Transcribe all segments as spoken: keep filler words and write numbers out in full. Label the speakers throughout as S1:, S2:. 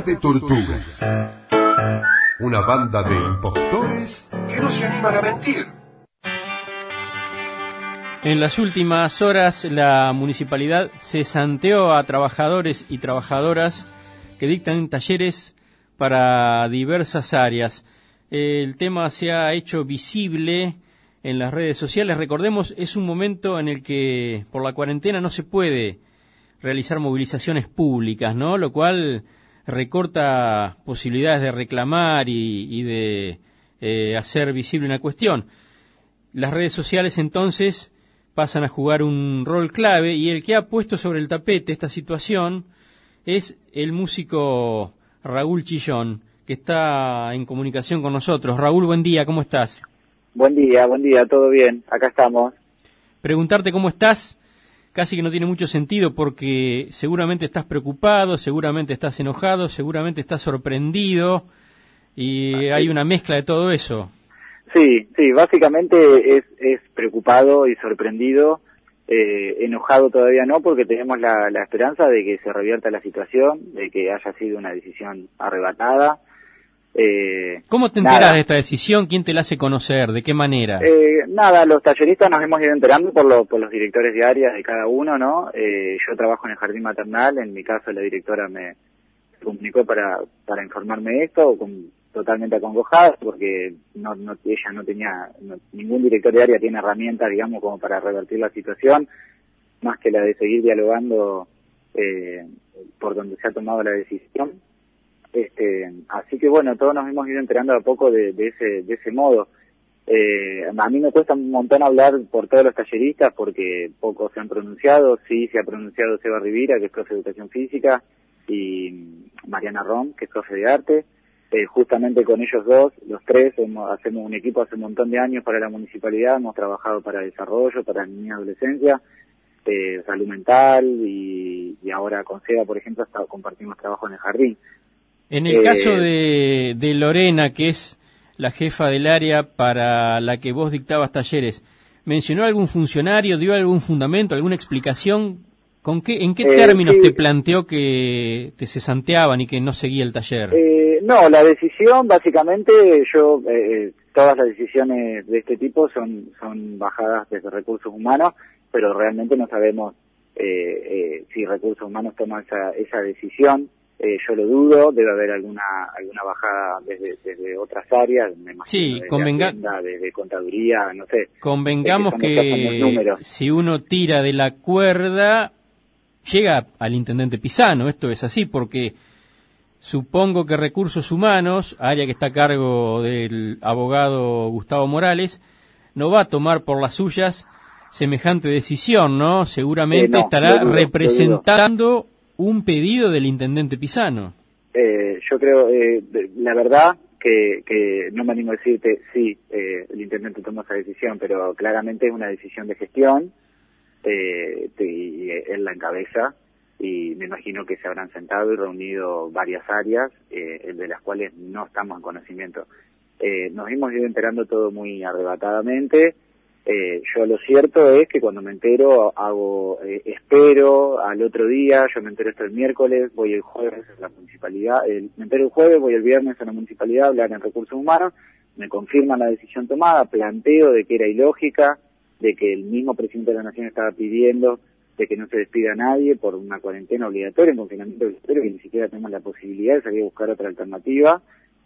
S1: de Tortugas. Una banda de impostores que no se animan a mentir.
S2: En las últimas horas la municipalidad cesanteó a trabajadores y trabajadoras que dictan talleres para diversas áreas. El tema se ha hecho visible en las redes sociales. Recordemos, es un momento en el que por la cuarentena no se puede realizar movilizaciones públicas, ¿no? Lo cual recorta posibilidades de reclamar y, y de eh, hacer visible una cuestión. Las redes sociales entonces pasan a jugar un rol clave, y el que ha puesto sobre el tapete esta situación es el músico Raúl Chillón, que está en comunicación con nosotros. Raúl, buen día, ¿cómo estás?
S3: Buen día, buen día, todo bien, acá estamos.
S2: Preguntarte cómo estás casi que no tiene mucho sentido, porque seguramente estás preocupado, seguramente estás enojado, seguramente estás sorprendido, y hay una mezcla de todo eso.
S3: Sí, sí, básicamente es, es preocupado y sorprendido, eh, enojado todavía no, porque tenemos la, la esperanza de que se revierta la situación, de que haya sido una decisión arrebatada. Eh,
S2: ¿Cómo te enteras de esta decisión? ¿Quién te la hace conocer? ¿De qué manera?
S3: Eh, nada, los talleristas nos hemos ido enterando por, lo, por los directores de área de cada uno, ¿no? Eh, yo trabajo en el jardín maternal, en mi caso la directora me comunicó para, para informarme de esto, con, totalmente acongojada, porque no, no, ella no tenía, no, ningún director de área tiene herramientas, digamos, como para revertir la situación, más que la de seguir dialogando eh, por donde se ha tomado la decisión. Este, así que bueno, todos nos hemos ido enterando a poco de, de ese de ese modo. Eh, a mí me cuesta un montón hablar por todos los talleristas porque pocos se han pronunciado. Sí, se ha pronunciado Seba Rivira, que es profe de educación física, y Mariana Rom, que es profe de arte. Eh, justamente con ellos dos, los tres, hemos, hacemos un equipo hace un montón de años para la municipalidad, hemos trabajado para desarrollo, para niña y adolescencia, eh, salud mental, y, y ahora con Seba, por ejemplo, hasta compartimos trabajo en el jardín.
S2: En el eh, caso de, de Lorena, que es la jefa del área para la que vos dictabas talleres, ¿mencionó algún funcionario, dio algún fundamento, alguna explicación? ¿Con qué, ¿En qué eh, términos sí. te planteó que te cesanteaban y que no seguía el taller?
S3: Eh, no, la decisión, básicamente, yo, eh, todas las decisiones de este tipo son, son bajadas desde recursos humanos, pero realmente no sabemos eh, eh, si recursos humanos toma esa, esa decisión. Eh, yo lo dudo, debe haber alguna alguna bajada desde, desde otras áreas, me imagino,
S2: sí,
S3: desde
S2: convenga...
S3: Hacienda, desde contaduría, no sé.
S2: Convengamos que, que si uno tira de la cuerda, llega al intendente Pisano. Esto es así, porque supongo que Recursos Humanos, área que está a cargo del abogado Gustavo Morales, no va a tomar por las suyas semejante decisión, ¿no? Seguramente eh, no, estará
S3: dudo,
S2: representando un pedido del intendente Pisano.
S3: Eh, yo creo, eh, la verdad, que, que no me animo a decirte, sí, eh, el intendente tomó esa decisión, pero claramente es una decisión de gestión, eh, y él la encabeza, y me imagino que se habrán sentado y reunido varias áreas, eh, de las cuales no estamos en conocimiento. Eh, nos hemos ido enterando todo muy arrebatadamente. Eh, yo lo cierto es que cuando me entero hago, eh, espero al otro día, yo me entero esto el miércoles, voy el jueves a la municipalidad, el, me entero el jueves, voy el viernes a la municipalidad a hablar en recursos humanos, me confirman la decisión tomada, planteo de que era ilógica, de que el mismo presidente de la Nación estaba pidiendo de que no se despida a nadie por una cuarentena obligatoria, un confinamiento obligatorio, que ni siquiera tenemos la posibilidad de salir a buscar otra alternativa,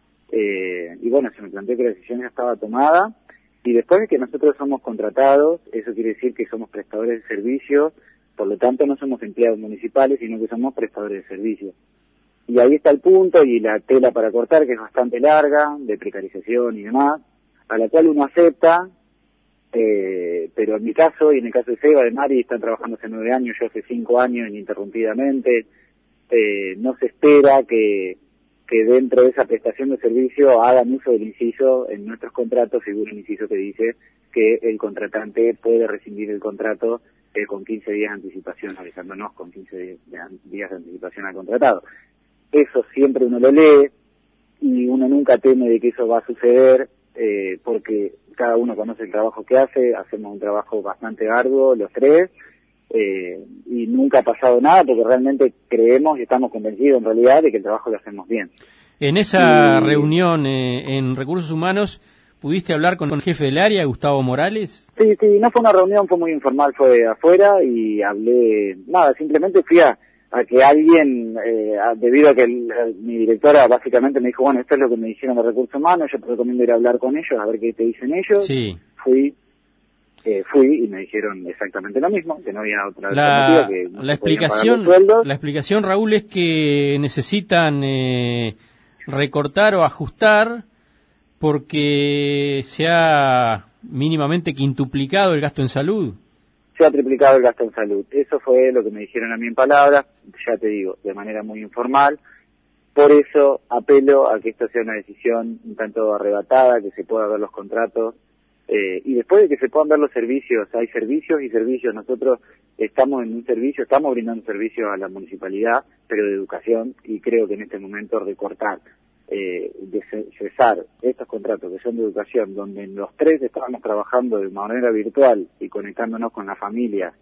S3: eh, y bueno, se me planteó que la decisión ya estaba tomada. Y después de que nosotros somos contratados, eso quiere decir que somos prestadores de servicios, por lo tanto no somos empleados municipales, sino que somos prestadores de servicios. Y ahí está el punto y la tela para cortar, que es bastante larga, de precarización y demás, a la cual uno acepta, eh, pero en mi caso, y en el caso de Seba, de Mari, están trabajando hace nueve años, yo hace cinco años ininterrumpidamente, eh, no se espera que... que dentro de esa prestación de servicio hagan uso del inciso en nuestros contratos, figura un inciso que dice que el contratante puede rescindir el contrato eh, con quince días de anticipación, avisándonos con quince días de anticipación al contratado. Eso siempre uno lo lee y uno nunca teme de que eso va a suceder, eh, porque cada uno conoce el trabajo que hace, hacemos un trabajo bastante arduo, los tres, eh, y nunca ha pasado nada porque realmente creemos y estamos convencidos en realidad de que el trabajo lo hacemos bien.
S2: En esa
S3: y...
S2: reunión eh, en Recursos Humanos, ¿pudiste hablar con el jefe del área, Gustavo Morales?
S3: Sí, sí, no fue una reunión, fue muy informal, fue afuera y hablé, nada, simplemente fui a, a que alguien, eh, a, debido a que el, a, mi directora básicamente me dijo, bueno, esto es lo que me dijeron de Recursos Humanos, yo te recomiendo ir a hablar con ellos, a ver qué te dicen ellos.
S2: Sí.
S3: Fui, eh, fui y me dijeron exactamente lo mismo, que no había otra
S2: la,
S3: alternativa, que no
S2: la
S3: se podían pagar
S2: explicación,
S3: los sueldos.
S2: La explicación, Raúl, es que necesitan eh, recortar o ajustar porque se ha mínimamente quintuplicado el gasto en salud.
S3: Se ha triplicado el gasto en salud. Eso fue lo que me dijeron a mí en palabras, ya te digo, de manera muy informal. Por eso apelo a que esto sea una decisión un tanto arrebatada, que se puedan ver los contratos, eh, y después de que se puedan ver los servicios, hay servicios y servicios. Nosotros estamos en un servicio, estamos brindando servicios a la municipalidad, pero de educación, y creo que en este momento recortar, eh, de cesar estos contratos que son de educación, donde los tres estábamos trabajando de manera virtual y conectándonos con la familia,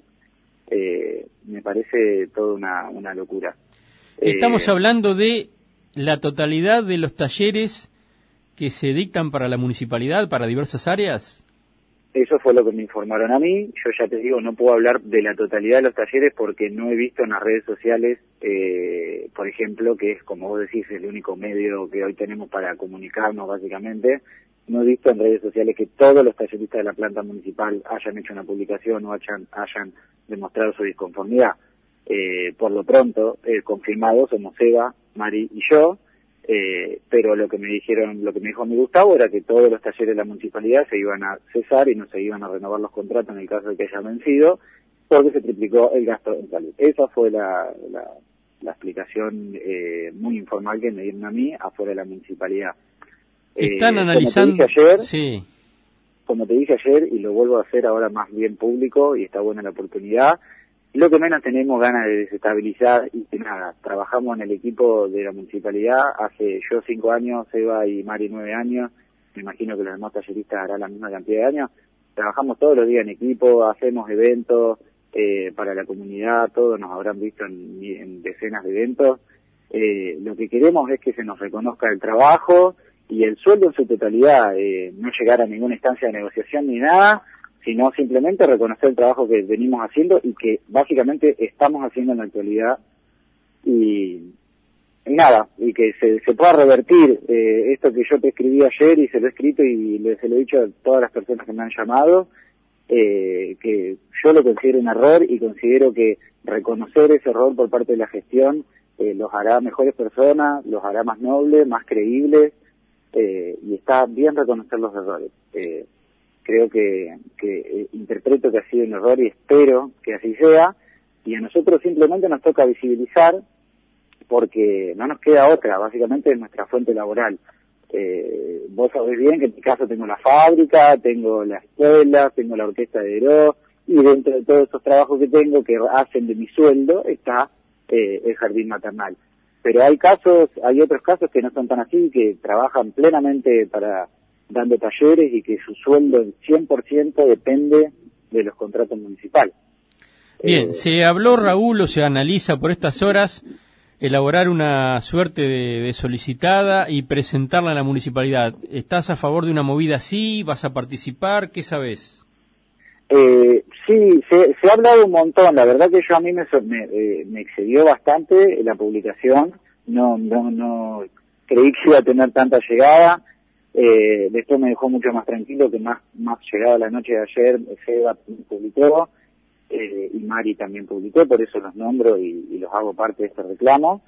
S3: eh, me parece toda una, una locura.
S2: Estamos
S3: eh,
S2: hablando de la totalidad de los talleres que se dictan para la municipalidad, para diversas áreas.
S3: Eso fue lo que me informaron a mí. Yo ya te digo, no puedo hablar de la totalidad de los talleres porque no he visto en las redes sociales, eh, por ejemplo, que es, como vos decís, el único medio que hoy tenemos para comunicarnos, básicamente. No he visto en redes sociales que todos los talleristas de la planta municipal hayan hecho una publicación o hayan, hayan demostrado su disconformidad. Eh, por lo pronto, eh, confirmados somos Eva, Mari y yo. Eh, pero lo que me dijeron, lo que me dijo mi Gustavo era que todos los talleres de la municipalidad se iban a cesar y no se iban a renovar los contratos en el caso de que hayan vencido, porque se triplicó el gasto en salud. Esa fue la, la, la explicación eh, muy informal que me dieron a mí afuera de la municipalidad.
S2: Están
S3: eh,
S2: analizando...
S3: Como te dije ayer,
S2: sí.
S3: como te dije ayer, y lo vuelvo a hacer ahora más bien público, y está buena la oportunidad, lo que menos tenemos ganas de desestabilizar y que nada, trabajamos en el equipo de la municipalidad hace yo cinco años, Eva y Mari nueve años, me imagino que los demás talleristas harán la misma cantidad de años, trabajamos todos los días en equipo, hacemos eventos eh, para la comunidad, todos nos habrán visto en, en decenas de eventos, eh, lo que queremos es que se nos reconozca el trabajo y el sueldo en su totalidad, eh, no llegar a ninguna instancia de negociación ni nada, sino simplemente reconocer el trabajo que venimos haciendo y que básicamente estamos haciendo en la actualidad y, y nada, y que se, se pueda revertir eh, esto que yo te escribí ayer y se lo he escrito y le, se lo he dicho a todas las personas que me han llamado, eh, que yo lo considero un error y considero que reconocer ese error por parte de la gestión eh, los hará mejores personas, los hará más nobles, más creíbles, eh, y está bien reconocer los errores. Eh, Creo que, que eh, interpreto que ha sido un error y espero que así sea, y a nosotros simplemente nos toca visibilizar porque no nos queda otra, básicamente es nuestra fuente laboral. Eh, vos sabés bien que en mi caso tengo la fábrica, tengo la escuela, tengo la orquesta de Heró, y dentro de todos esos trabajos que tengo que hacen de mi sueldo está eh, el jardín maternal. Pero hay casos, hay otros casos que no son tan así, que trabajan plenamente para dando talleres y que su sueldo el cien por ciento depende de los contratos municipales.
S2: Bien,
S3: eh,
S2: se habló, Raúl, o se analiza por estas horas elaborar una suerte de, de solicitada y presentarla a la municipalidad. ¿Estás a favor de una movida así? ¿Vas a participar? ¿Qué sabés?
S3: Eh, sí, se, se ha hablado un montón. La verdad que yo a mí me, me, eh, me excedió bastante la publicación. No, no, no creí que iba a tener tanta llegada. Eh, después me dejó mucho más tranquilo, que más, más llegada la noche de ayer, Seba publicó, eh, y Mari también publicó, por eso los nombro y, y los hago parte de este reclamo.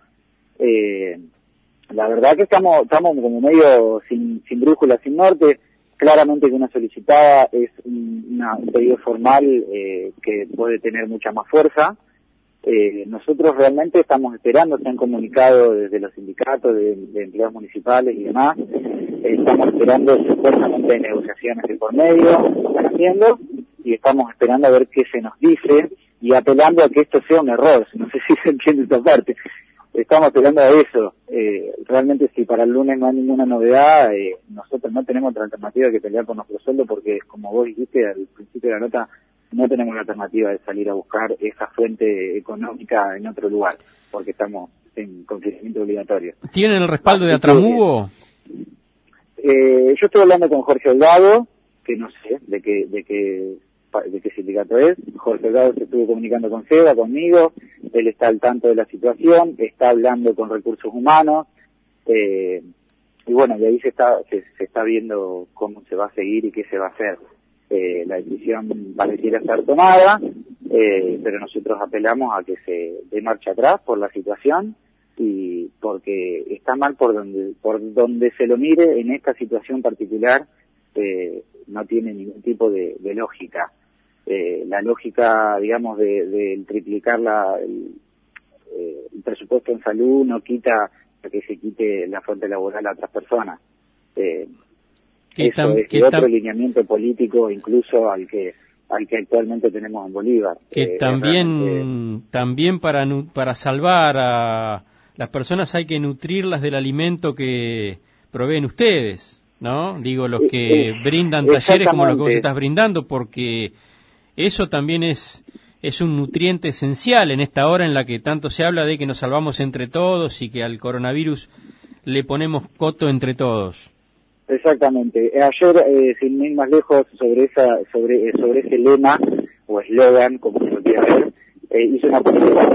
S3: Eh, la verdad que estamos, estamos como medio sin, sin brújula, sin norte. Claramente que una solicitada es un, una, un pedido formal eh, que puede tener mucha más fuerza. Eh, nosotros realmente estamos esperando, se han comunicado desde los sindicatos de, de empleados municipales y demás, eh, estamos esperando supuestamente negociaciones de por medio, están haciendo, y estamos esperando a ver qué se nos dice, y apelando a que esto sea un error, no sé si se entiende esta parte, estamos apelando a eso. Eh, realmente si para el lunes no hay ninguna novedad, eh, nosotros no tenemos otra alternativa que pelear por nuestro sueldo, porque como vos dijiste al principio de la nota, no tenemos la alternativa de salir a buscar esa fuente económica en otro lugar, porque estamos en confinamiento obligatorio.
S2: ¿Tienen el respaldo de Atramugo?
S3: Eh, yo estoy hablando con Jorge Holgado, que no sé de qué de qué de qué sindicato es. Jorge Holgado se estuvo comunicando con SEBA, conmigo, él está al tanto de la situación, está hablando con Recursos Humanos, eh, y bueno, y ahí se está se, se está viendo cómo se va a seguir y qué se va a hacer. Eh, la decisión pareciera estar tomada, eh, pero nosotros apelamos a que se dé marcha atrás por la situación, y porque está mal por donde por donde se lo mire en esta situación particular. Eh, no tiene ningún tipo de, de lógica. Eh, la lógica, digamos, de, de triplicar la, el, eh, el presupuesto en salud no quita que se quite la fuente laboral a otras personas. Eh, eso tan, es otro lineamiento político incluso al que al que actualmente tenemos en Bolívar.
S2: Que eh, también realmente... también para para salvar a las personas hay que nutrirlas del alimento que proveen ustedes, ¿no? Digo, los que eh, brindan talleres como los que vos estás brindando, porque eso también es es un nutriente esencial en esta hora en la que tanto se habla de que nos salvamos entre todos y que al coronavirus le ponemos coto entre todos.
S3: Exactamente. Ayer, eh, sin ir más lejos, sobre esa sobre sobre ese lema o eslogan, como se lo quiera ver, eh, hizo una publicación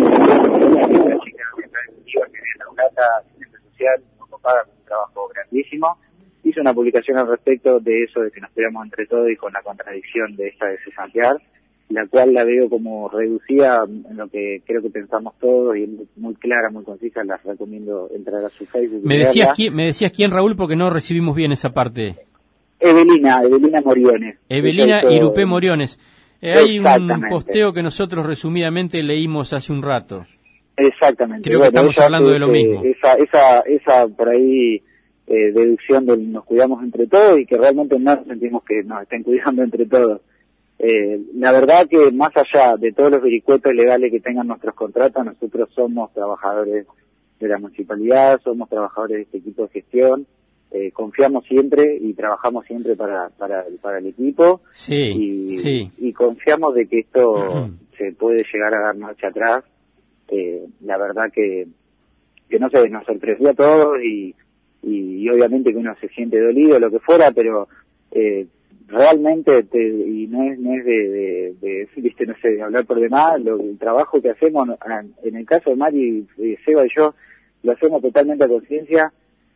S3: de una chica que viene la plata, asistente social, ocupada con un trabajo grandísimo. Hizo una publicación al respecto de eso, de que nos peleamos entre todos y con la contradicción de esta de cesantear, la cual la veo como reducida en lo que creo que pensamos todos, y es muy clara, muy concisa. Las recomiendo entrar a su Facebook.
S2: ¿Me decías, quién, ¿Me decías quién, Raúl? Porque no recibimos bien esa parte.
S3: Evelina, Evelina Moriones.
S2: Evelina Irupé Moriones. Eh, hay un posteo que nosotros resumidamente leímos hace un rato.
S3: Exactamente.
S2: Creo bueno, que estamos hablando de lo mismo.
S3: Esa, esa, esa por ahí eh, deducción de nos cuidamos entre todos, y que realmente no sentimos que nos estén cuidando entre todos. Eh, la verdad que más allá de todos los vericuetos legales que tengan nuestros contratos, nosotros somos trabajadores de la municipalidad, somos trabajadores de este equipo de gestión, eh, confiamos siempre y trabajamos siempre para para, para el equipo,
S2: sí,
S3: y,
S2: sí.
S3: y confiamos de que esto se puede llegar a dar marcha atrás. Eh, la verdad que, que no sé, nos sorprendió a todos, y, y, y obviamente que uno se siente dolido, lo que fuera, pero eh, realmente, te, y no es, no es de, de, de, viste, no sé, de hablar por demás, lo, el trabajo que hacemos, en el caso de Mari, eh, Seba y yo, lo hacemos totalmente a conciencia,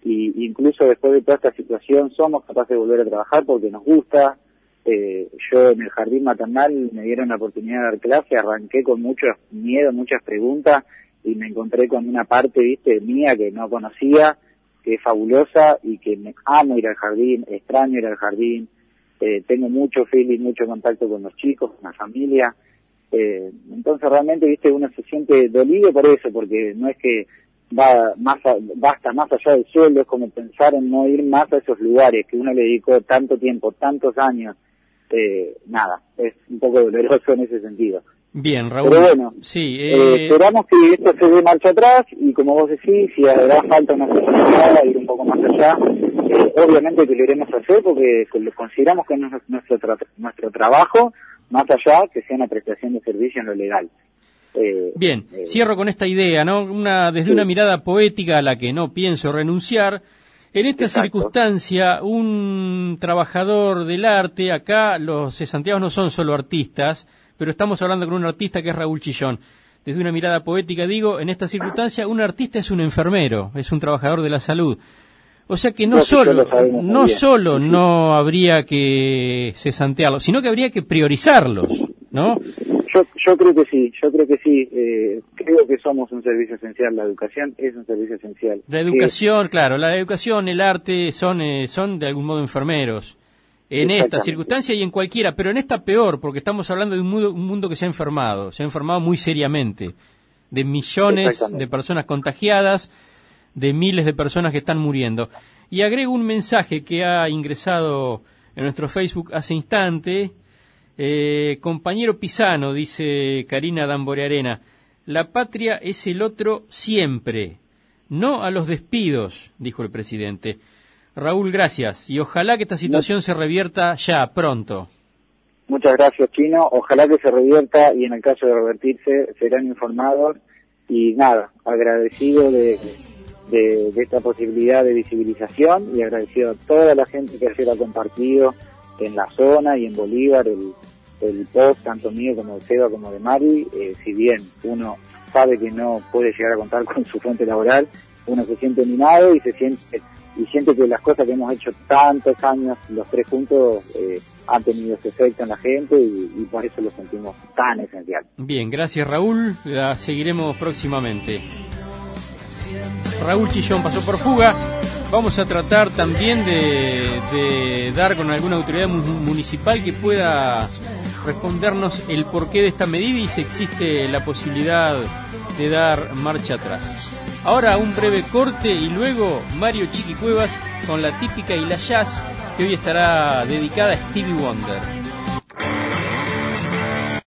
S3: y incluso después de toda esta situación somos capaces de volver a trabajar porque nos gusta. Eh, yo en el jardín maternal me dieron la oportunidad de dar clase, arranqué con mucho miedo, muchas preguntas, y me encontré con una parte, viste, mía que no conocía, que es fabulosa, y que me amo ir al jardín, extraño ir al jardín. Eh, tengo mucho feeling, mucho contacto con los chicos, con la familia, eh, entonces realmente, viste, uno se siente dolido por eso, porque no es que va más a, basta más allá del sueldo, es como pensar en no ir más a esos lugares que uno le dedicó tanto tiempo, tantos años. Eh, nada, es un poco doloroso en ese sentido.
S2: Bien, Raúl.
S3: Pero bueno,
S2: sí, eh...
S3: eh, esperamos que esto se dé marcha atrás, y como vos decís, si hará falta una sesión, ir un poco más allá, eh, obviamente que lo iremos a hacer, porque consideramos que es nuestro, tra nuestro trabajo, más allá que sea una prestación de servicio en lo legal.
S2: Eh, Bien, eh, cierro con esta idea, ¿no? Una, desde sí. una mirada poética a la que no pienso renunciar. En esta Exacto. circunstancia, un trabajador del arte, acá los cesanteados no son solo artistas, pero estamos hablando con un artista que es Raúl Chillón. Desde una mirada poética digo, en esta circunstancia, un artista es un enfermero, es un trabajador de la salud. O sea que no, no solo, no solo no habría que cesantearlos, sino que habría que priorizarlos, ¿no?
S3: Yo, yo creo que sí, yo creo que sí. Eh, creo que somos un servicio esencial. La educación es un servicio esencial.
S2: La educación, sí. claro, la educación, el arte son eh, son de algún modo enfermeros. En esta circunstancia y en cualquiera, pero en esta peor, porque estamos hablando de un mundo, un mundo que se ha enfermado, se ha enfermado muy seriamente, de millones de personas contagiadas, de miles de personas que están muriendo. Y agrego un mensaje que ha ingresado en nuestro Facebook hace instante. Eh, compañero Pisano, dice Karina Damborearena, la patria es el otro siempre, no a los despidos, dijo el presidente. Raúl, gracias, y ojalá que esta situación no. se revierta ya, pronto.
S3: Muchas gracias, Chino. Ojalá que se revierta y en el caso de revertirse serán informados. Y nada, agradecido de, de, de esta posibilidad de visibilización y agradecido a toda la gente que ayer ha compartido en la zona y en Bolívar el, el post, tanto mío como de Seba como de Mari. Eh, si bien uno sabe que no puede llegar a contar con su fuente laboral, uno se siente mimado y se siente y siente que las cosas que hemos hecho tantos años los tres juntos eh, han tenido ese efecto en la gente y, y por eso lo sentimos tan esencial.
S2: Bien, gracias Raúl, la seguiremos próximamente. Raúl Chillón pasó por Fuga. Vamos a tratar también de, de dar con alguna autoridad municipal que pueda respondernos el porqué de esta medida y si existe la posibilidad de dar marcha atrás. Ahora un breve corte y luego Mario Chiqui Cuevas con la típica y la jazz que hoy estará dedicada a Stevie Wonder.